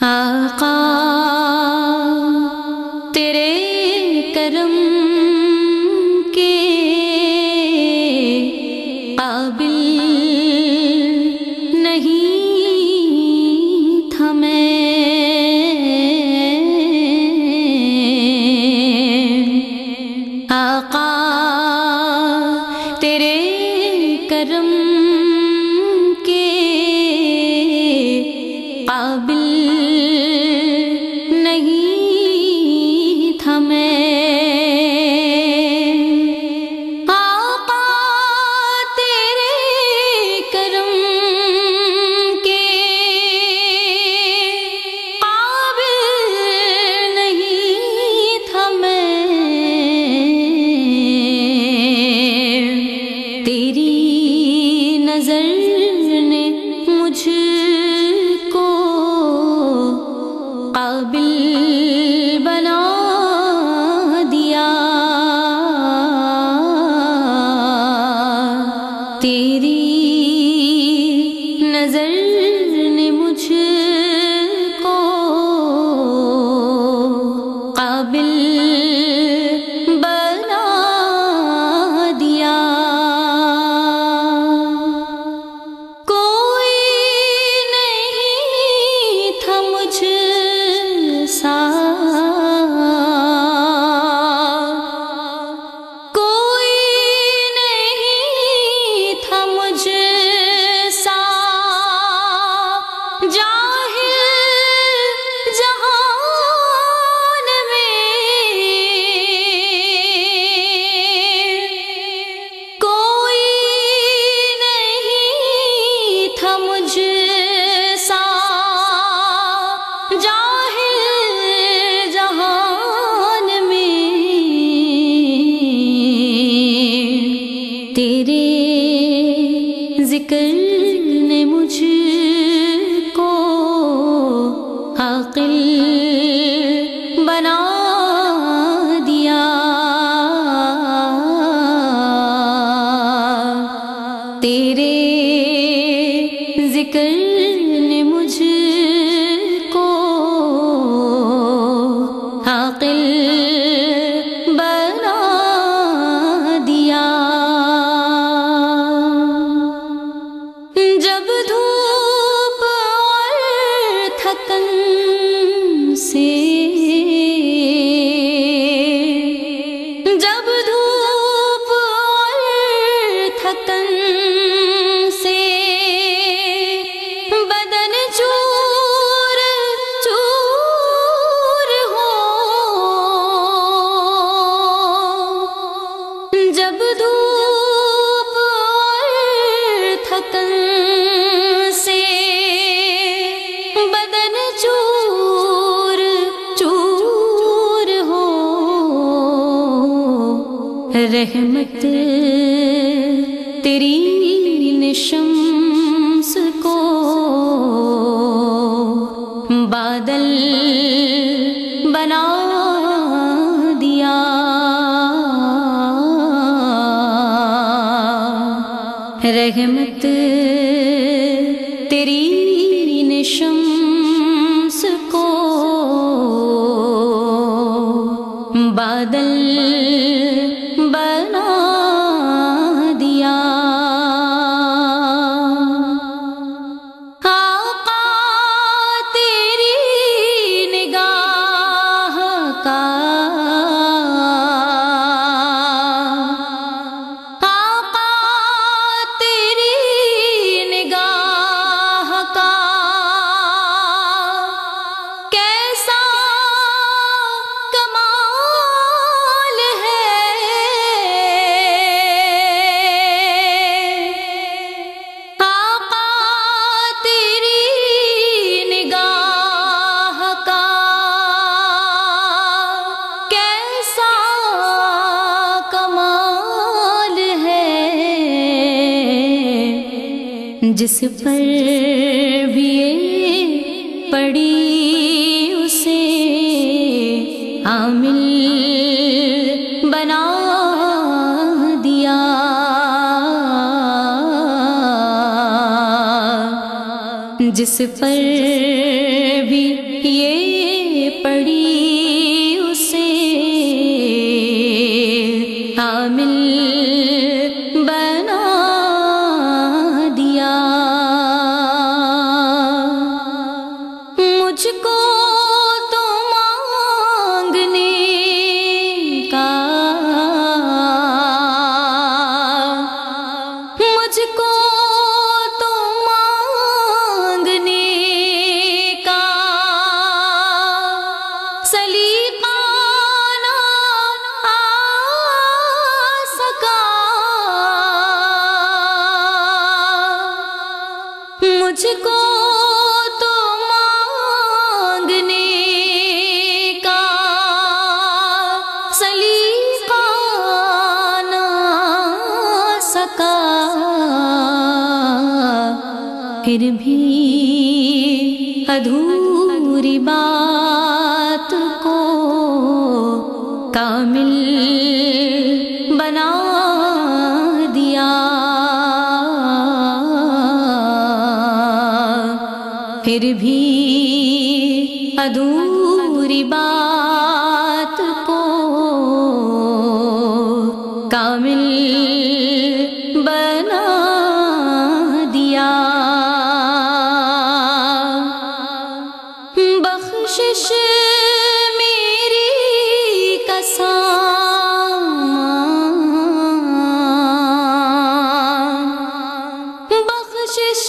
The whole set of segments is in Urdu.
آقا تیرے کرم کے قابل نہیں تھا میں، آقا تیرے کرم کے قابل نہیں تھا میں، آقا تیرے کرم کے قابل نہیں تھا میں، تیری نظر نے مجھ کو قابل بنا دیا، تیری نظر نے مجھ کو قابل بنا دیا، کوئی نہیں تھا مجھ سا، کوئی نہیں تھا مجھ سا، جاہل جہان میں کوئی نہیں تھا مجھ سا، جاہل جہان میں تیرے ذکر نے مجھ کو عاقل بنا دیا، تیرے ذکر نے مجھ کو عاقل بنا دیا، جب دھوپ اور تھکن سے، جب دھوپ اور تھکن سے بدن چور چور ہو، جب دھوپ اور تھکن سے بدن چور چور ہو، رحمت تیری نے شمس کو بادل بنا دیا، رحمت تیری نے شمس کو بادل بنا دیا، آقا تیری نگاہ کا، آقا تیری نگاہ کا کیسا کمال ہے، آقا تیری نگاہ کا کیسا کمال ہے، جس پر بھی یہ پڑی اسے عامل بنا دیا، جس پر بھی پھر بھی ادھوری بات کو کامل بنا دیا، پھر بھی ادھوری بات کو کامل بنا دیا۔ بخشش میری کا سامان، بخشش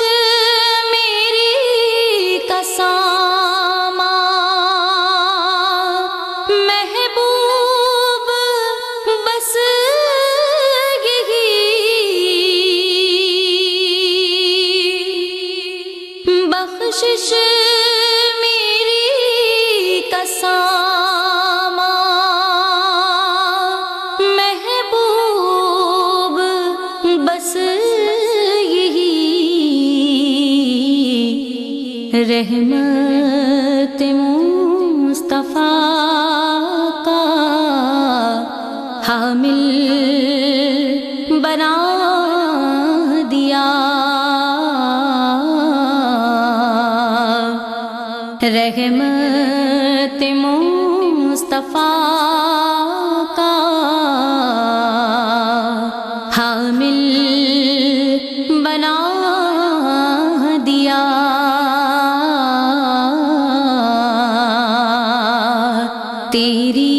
میری کا سامان، محبوب بس یہی، بخشش میری کا سامان، محبوب بس یہی، رحمت مصطفیٰ کا حامل بنا دیا، رحمت مصطفیٰ کا حامل بنا دیا۔ تیری